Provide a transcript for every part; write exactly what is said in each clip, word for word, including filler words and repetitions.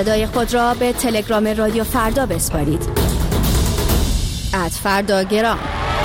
صدای خود را به تلگرام رادیو فردا بسپارید. ات فردا گرام.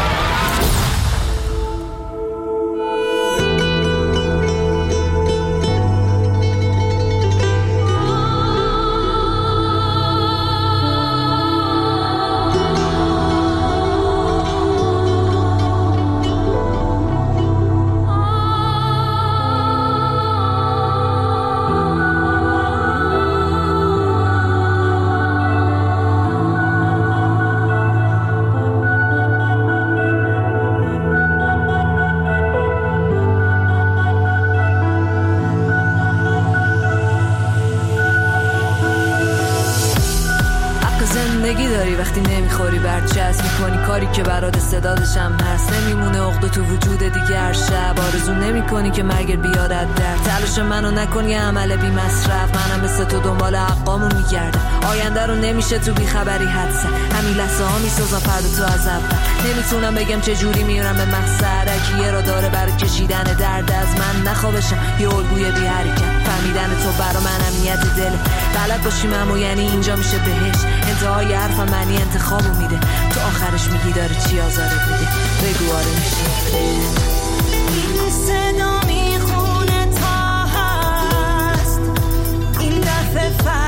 وقتی نمیخوری برچسب میکنی کاری که برات استعدادشم هست، نمیمونه عقده تو وجود دیگر شب، آرزو نمیکنی که مرگ بیارد در تلاش منو نکنی عمل بی مصرف، منم مثل تو دنبال حقامو میگردم، آینده رو نمیشه تو بیخبری حدسه، همین لحظه ها میسازم فردا تو از اول، نمیتونم بگم چه جوری میرم به مقصد، کیه را داره برای کشیدن درد از من نخوابشم یه الگوی بی حرکت، فهمیدن تو برا من امنیت دله، بلد باشیم اما یعنی اینجا میشه بهش، انتهای حرفم معنی انتخابو میده، تو آخرش میگی داره چی آزارت میده، بگو آره میشه. این صدا میخونه تا هست، این دفعه